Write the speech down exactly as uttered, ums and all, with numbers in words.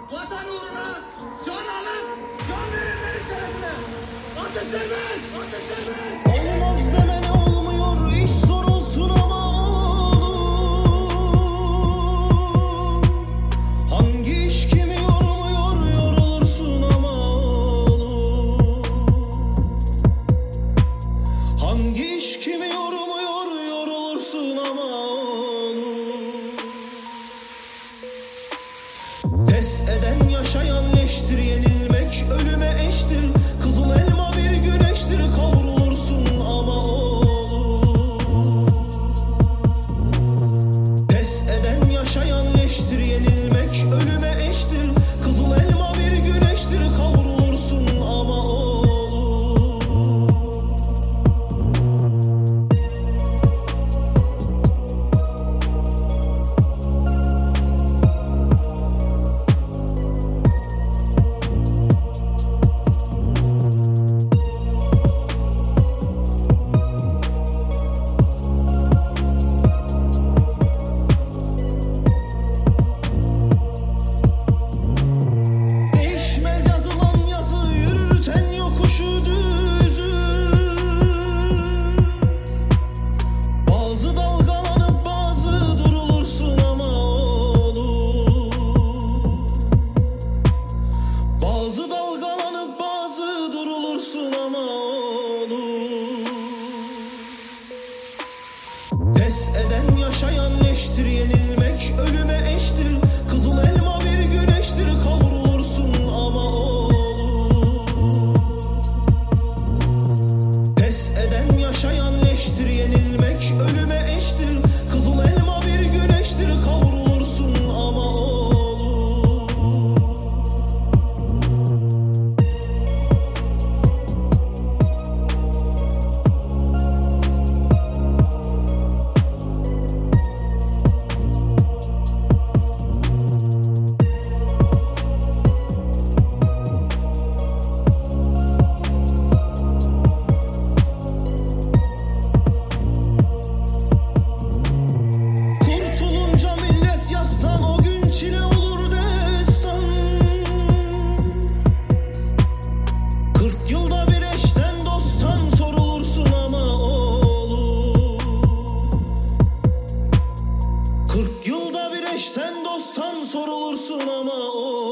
Vatan uğruna can alıp can verenleri şerefine. Ateş vermez! Ateş vermez! Olmaz deme ne olmuyor, iş zor olsun ama oğlum. Hangi iş kimi yormuyor, yorulursun ama oğlum. Hangi iş kimi yormuyor, yorulursun ama oğlum. Pes eden yaşayan leştir, yenilmek ölüme eştir. Kızıl elma bir güneştir, kavrulursun ama oğlum. Pes eden yaşayan leştir, yenilmek ölüme eştir. Kızıl elma bir güneştir, kavrulursun ama oğlum. Değişmez yazılan yazı, yürürsen yokuşu düzü. Bazı dalgalanıp bazı durulursun ama oğlum. Bazı dalgalanıp bazı durulursun ama oğlum. Pes eden yaşayan leştir, yenilmek ölüme eştir. Kızıl elma bir güneştir, kavrulursun ama oğlum. Pes eden yaşayan leştir, yenilmek ölüme eştir. Kızıl elma bir güneştir, kavrulursun ama oğlum. Kurtulunca millet yazsan o gün çile olur destan. Kırk yılda bir eşten dosttan sorulursun ama oğlum. Kırk yılda bir eşten dosttan sorulursun ama oğlum.